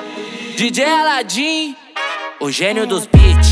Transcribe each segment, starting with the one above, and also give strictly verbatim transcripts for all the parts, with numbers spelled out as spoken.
D J Aladim, o gênio dos beats.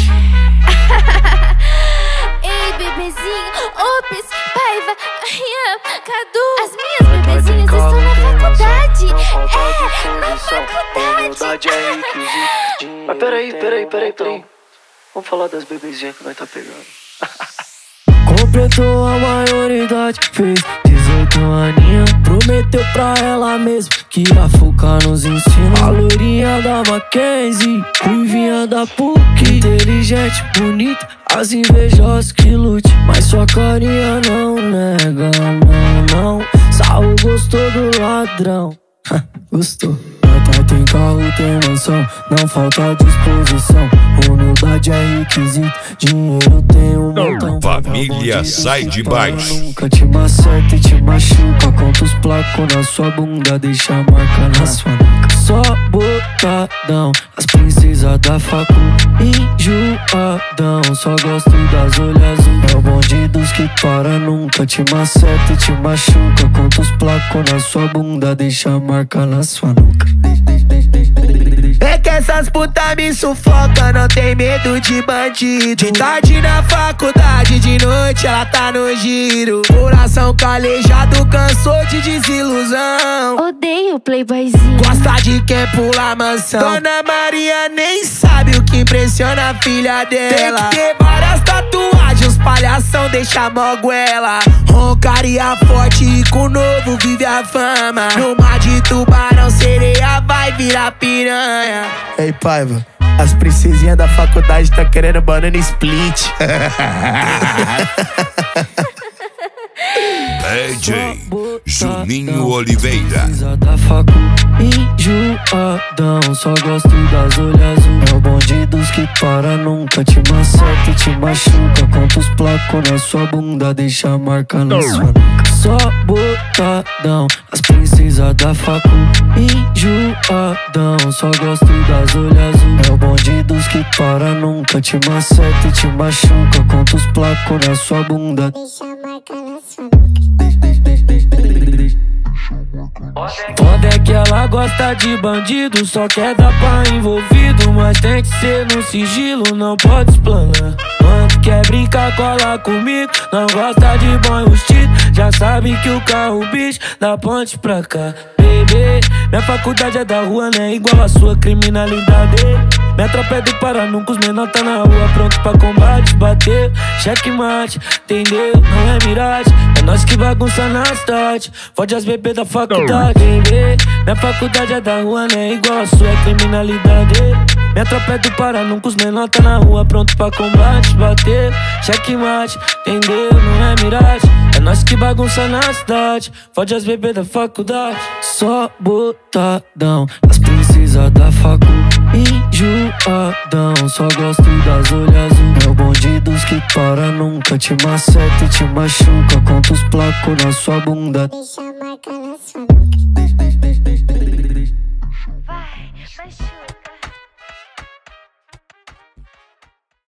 Ei, bebezinho, Ops, Paiva, Rian, Cadu. As minhas bebezinhas estão na faculdade. É, na faculdade. Mas peraí, peraí, peraí, peraí. Vamos falar das bebezinhas que nós tá pegando. Completou a maioridade, fez dezoito aninhos. Prometeu pra ela mesmo que ia focar nos ensinos. A loirinha da Mackenzie, ruivinha da P U C, inteligente, bonita, as invejosas que lute. Mas sua carinha não nega, não, não. Saul gostou do ladrão. Gostou. Nota tem carro, tem mansão, não falta disposição. Humildade é requisito, dinheiro tem um montão. Família sai de baixo. Nunca te maceta e te machuca. Conta os placos na sua bunda, deixa a marca na sua nuca. Só botadão, as princesas da facu, enjoadão. Só gosto das olhas azul. É o bonde dos que para, nunca te maceta e te machuca. Conta os placos na sua bunda, deixa a marca na sua nuca. É que essas putas me sufoca, não tem medo de bandido. De tarde na faculdade, de noite ela tá no giro. Coração calejado, cansou de desilusão. Odeio playboyzinho. Gosta de quem pula mansão. Dona Maria nem sabe o que impressiona a filha dela. Tem que ter várias tatuagens, palhação deixa moguela. Roncaria forte e com novo vive a fama. No mar de tubarão, sereia vai virar piranha. Ei, Paiva, as princesinhas da faculdade tá querendo banana split. D J Juninho Oliveira. Da facu, enjoadão, só gosto das olhas azul. É o bonde dos que para, nunca te maceta e te machuca. Conta os placos na sua bunda, deixa a marca na sua nuca. Só botadão, as princesas da facu, enjoadão, só gosto das olhas azul. É o bonde dos que para, nunca te maceta e te machuca. Conta os placos na sua bunda, Deixa a marca na sua nuca. Foda é que ela gosta de bandido, só quer dar pra envolvido. Mas tem que ser no sigilo, não pode explanar. Quando quer brincar, cola comigo, não gosta de bom enrustido. Já sabe que o carro bicho da ponte pra cá. Baby, minha faculdade é da rua, né? Igual a sua criminalidade. Minha tropa é do Pará, nunca os menor tá na rua, pronto pra combate. Bateu, checkmate, entendeu? Não é miragem, é nós que bagunça na cidade. Fode as bebês da faculdade, baby. Minha faculdade é da rua, né? Igual a sua é criminalidade. Minha tropa é do Pará, nunca os menor tá na rua, pronto pra combate. Bateu, checkmate, entendeu? Não é miragem, é nós que bagunça na cidade. Fode as bebês da faculdade. Só botadão, as princesas da facu, enjoadão, só gosto das olhas azul. É o bonde dos que para, nunca te maceta e te machuca. Conta os placos na sua bunda, Deixa a marca na sua nuca. Vai, vai, chuva.